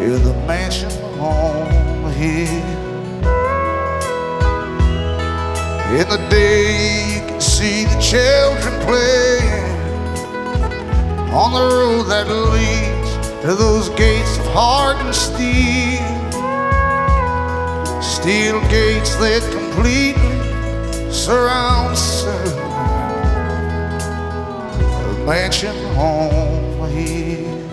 in the mansion home here. In the day you can see the children playing on the road that leads to those gates of hardened steel. Steel gates that completely surround the mansion home here.